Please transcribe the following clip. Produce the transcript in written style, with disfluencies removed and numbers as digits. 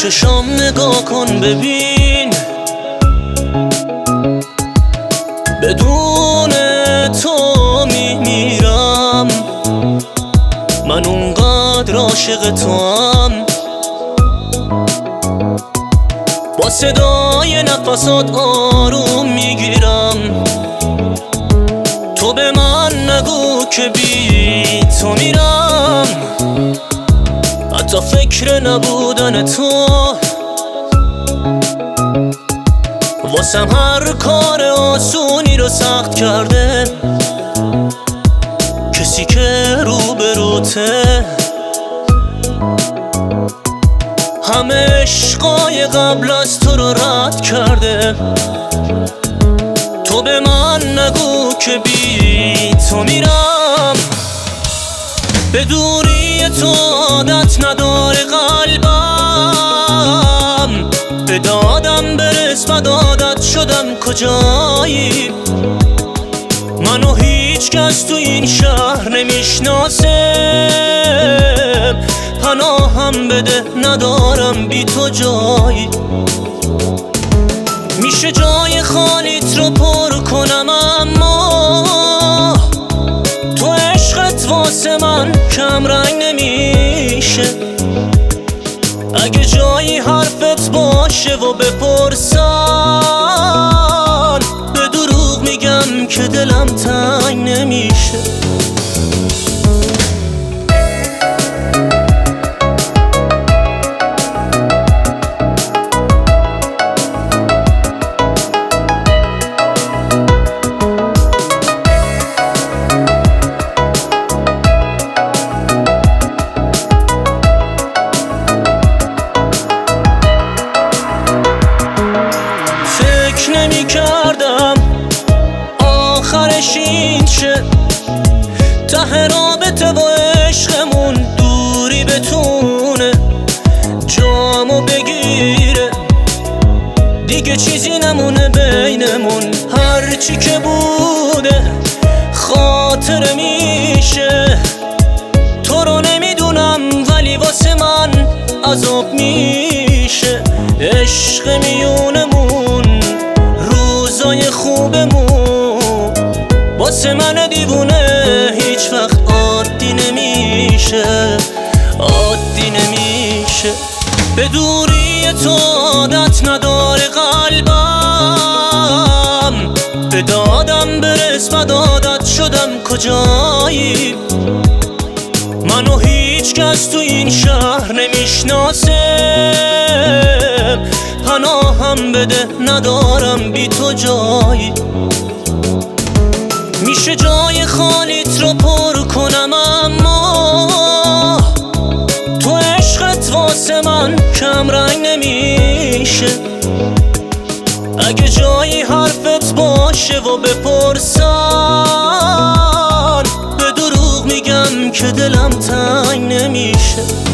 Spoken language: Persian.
چشام نگاه کن ببین، بدون تو میمیرم. من اونقدر عاشق توام، با صدای نفسات آروم میگیرم. تو به من نگو که بی تو میرم، حتی فکر نبودن تو واسم هر کار آسونی رو سخت کرده. کسی که روبروته همه عشقای قبل از تو رو رد کرده. تو به من نگو که بی تو میرم، به دوری تو عادت نداره قلبم. به دادم برس و عادت شدم کجایی. منو هیچ کس تو این شهر نمیشناسه، پناهم بده ندارم بی تو جایی. میشه جای خالیت رو پر کنم، اما تو عشقت واسه من کم رنگ نمیشه. اگه جایی حرفت باشه و بپرسن، به دروغ میگم که دلم تنگ نمیشه. نمی کردم آخرش این شه، ته رابطه و عشقمون دوری بتونه جامو بگیره. دیگه چیزی نمونه بینمون، هرچی که بوده خاطره میشه. تو رو نمیدونم ولی واسه من عذاب میشه. عشق میونمون روزای خوبمون واسه من دیوونه هیچ وقت عادی نمیشه، عادی نمیشه. به دوری تو عادت نداره قلبم. به دادم برس و عادت شدم کجایی. منو هیچ کس تو این شهر نمیشناسه، پناهم بده ندارم بی تو جایی. میشه جای خالیت رو پر کنم، اما تو عشقت واسه من کم رنگ نمیشه. اگه جایی حرفت باشه و بپرسن، به دروغ میگم که دلم تنگ نمیشه.